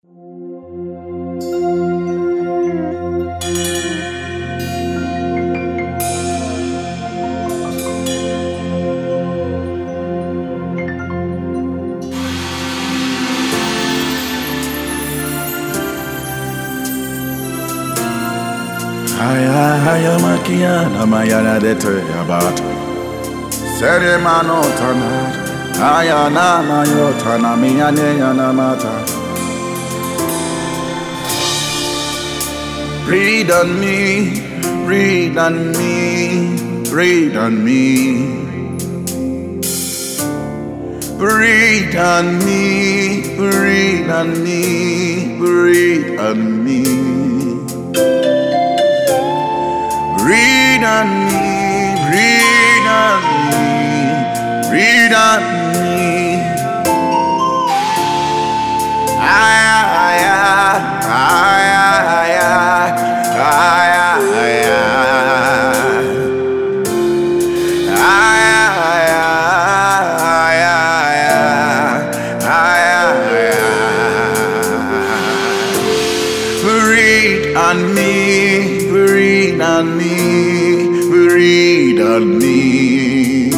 Haya makiana mayana dete yabata Sere manotana Haya na mayotana miyane yana mata Breathe on me, breathe on me, breathe on me Breathe on me, breathe on me, breathe on me Breathe on me, breathe on me, breathe on me. Breathe on me, breathe on me, breathe on me.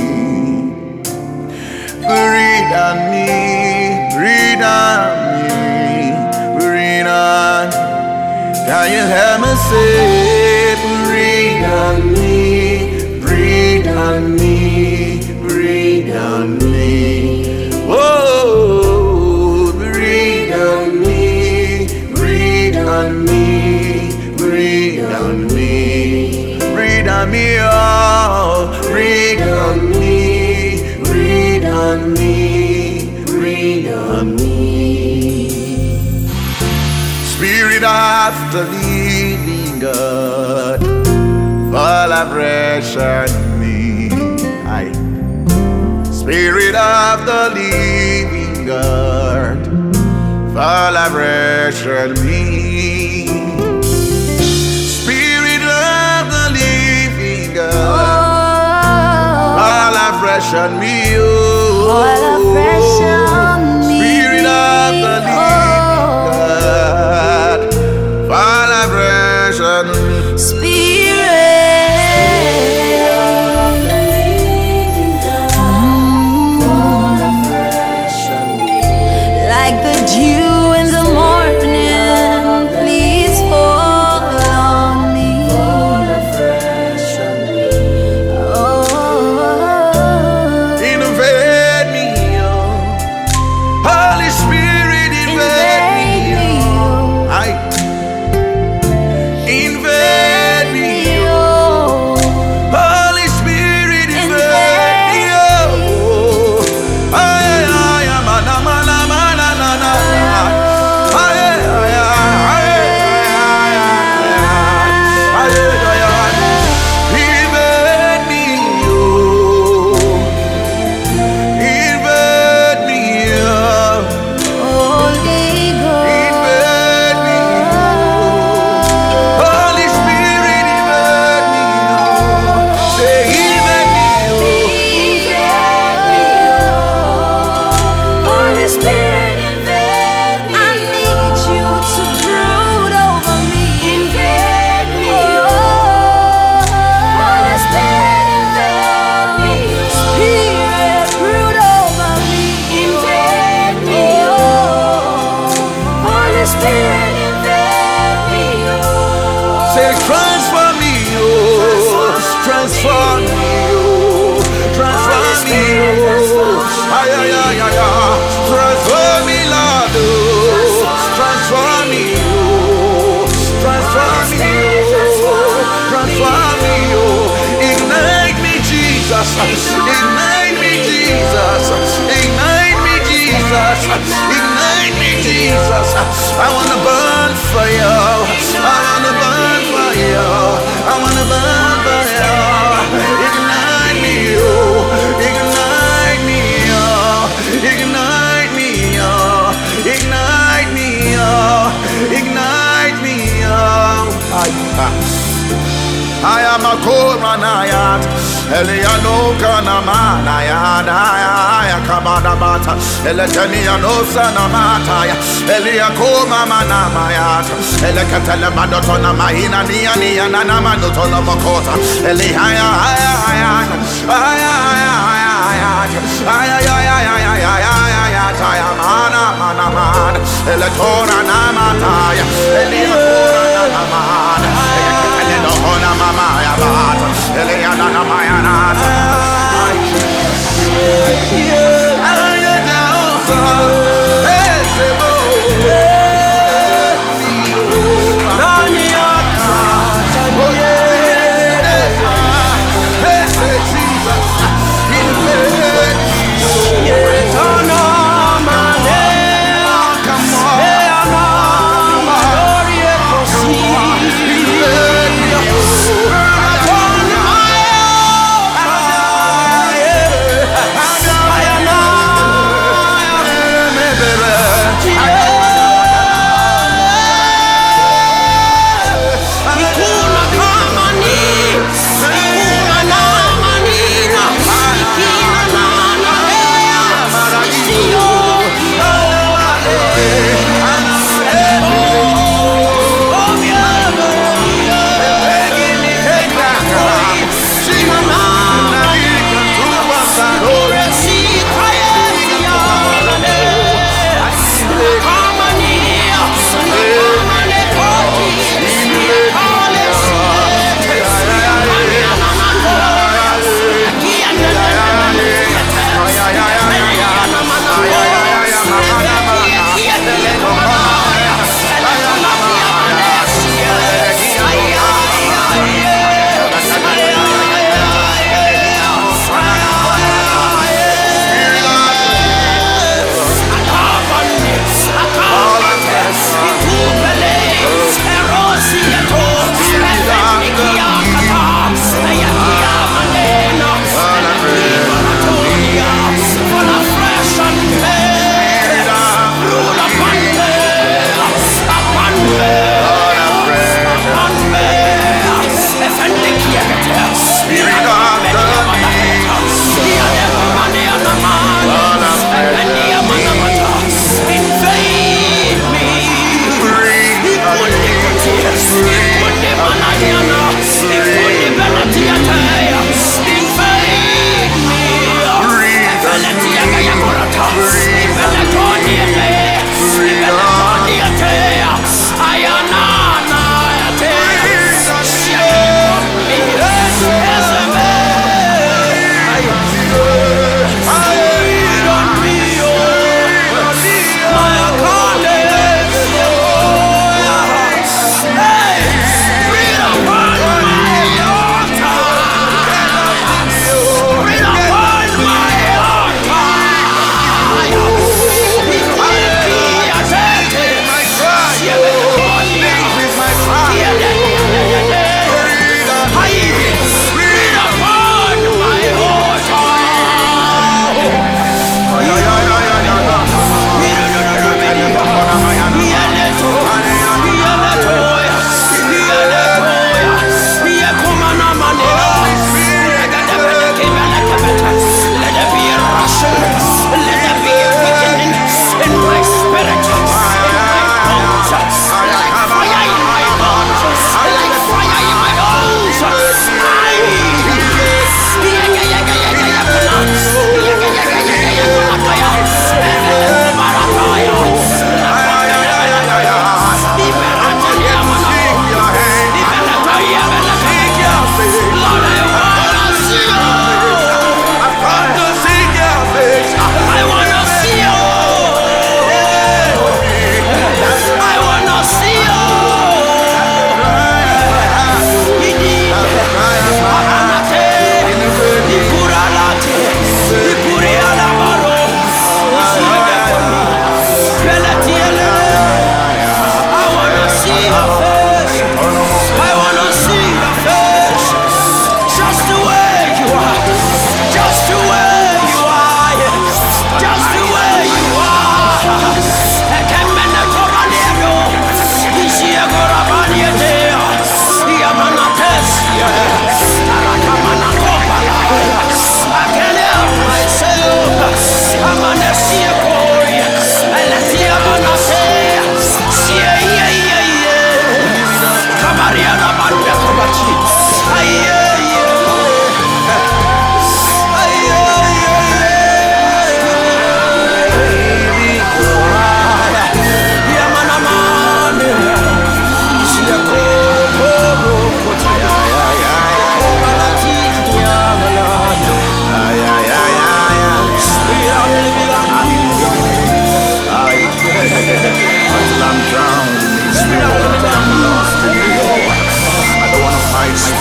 Breathe on me, breathe on me, breathe on. Can you hear me say, breathe on me, breathe on me, breathe on me. Oh, breathe on me, breathe on me, breathe on me. Breathe on me, oh, breathe on me, breathe on me, breathe on me. Spirit of the living God, fall afresh on me. Aye. Spirit of the living God, fall afresh on me. Spirit of the living God, fall afresh on me. Oh, fall afresh on me. Spirit of the living God, fall afresh on me. Spirit of the living God, fall afresh on me. Like the dew in the morning, please fall on me. Fall afresh on me. Oh, Invade me, oh. Holy Spirit, invade me, oh. Aye. Invade me, oh. Holy Spirit, invade me, oh. Aye, aye, aye, mana, mana, mana, na, na, na. Aye, aye, aye, aye, aye, aye, aye, aye. Invade me, oh. Invade me, oh. Holy Ghost. Invade me, oh. Holy Spirit, invade me, oh. Say, invade me, Holy Spirit, invade me. I need you to brood over me. Invade me. Holy Spirit, invade me. Spirit, brood over me. Invade me. Holy Spirit, invade me. say, transform me, oh. Transform me, oh. Transform me, oh. Ay, ay, ay, ay, ay. Transform me, Lord, oh. Transform me, oh. Transform me, oh. Transform me, oh. Ignite me, Jesus. Ignite me, Jesus. Ignite me, Jesus. Ignite me, Jesus. I wanna burn for you. I wanna burn for you. I wanna burn for you. Ignite me, oh. Ignite me, oh. Ignite me, oh. Ignite me, oh. Ignite me, oh. I am a Koranayat. Eliano Kanamana ya Kabada Bata, Eletaniano Sanamata, Eliakoma Manamayata, Elecatala Madotona Mahina Nia Nanamanotona Makota, Elihaya, Eletora Namataya, Eliakora Namana, Elecatana Mamaya Bata, Eliana Namayana.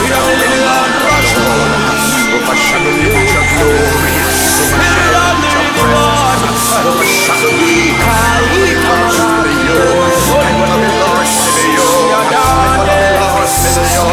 Spirit of the living God, rush me. Overshadow me with your glory. Spirit of the living God, overshadow me. I wanna be lost in you. I wanna be lost in you.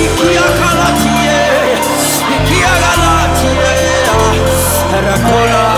Rakola